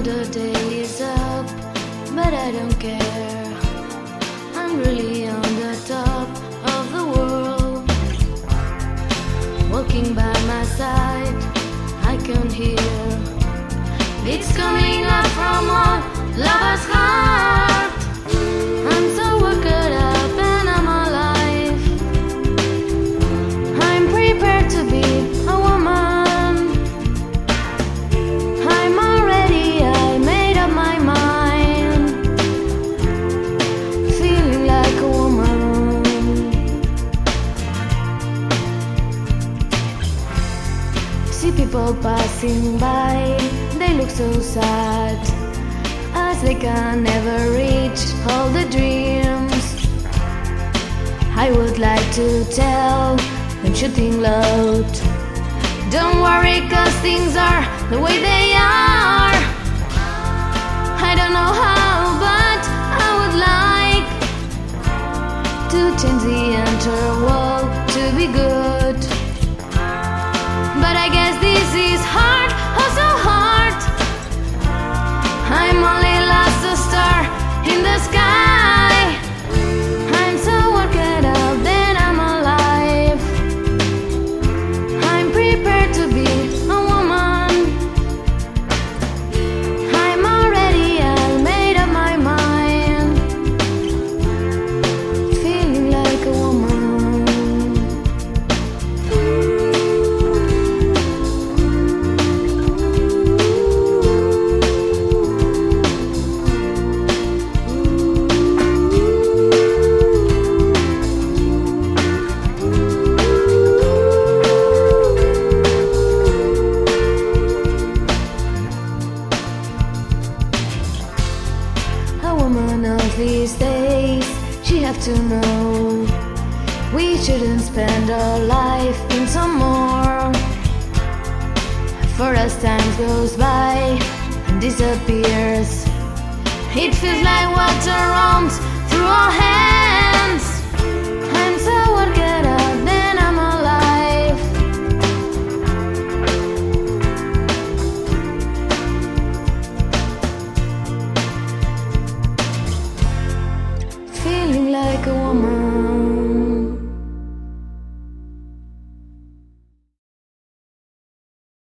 the day is up, but I don't care. I'm really on the top of the world. Walking by my side, I can hear it's coming up from a lover's heart. I'm so worked up and I'm alive. I'm prepared to be a woman. I'm already, I made up my mind. Feeling like a woman. See people passing by, they look so sad, as they can never reach all the dreams. I would like to tell them shooting loud, don't worry, cause things are the way they are. I don't know how, but I would like to change the entire world to be good. But I guess this is hard, oh so hard. I'm only lost a star in the sky. I'm so worked up, then I'm alive. I'm prepared to be a woman. I'm already, I made up my mind. Feeling like a woman. A woman of these days, she have to know we shouldn't spend our life in some more. For as time goes by and disappears, it feels like water runs through our hands.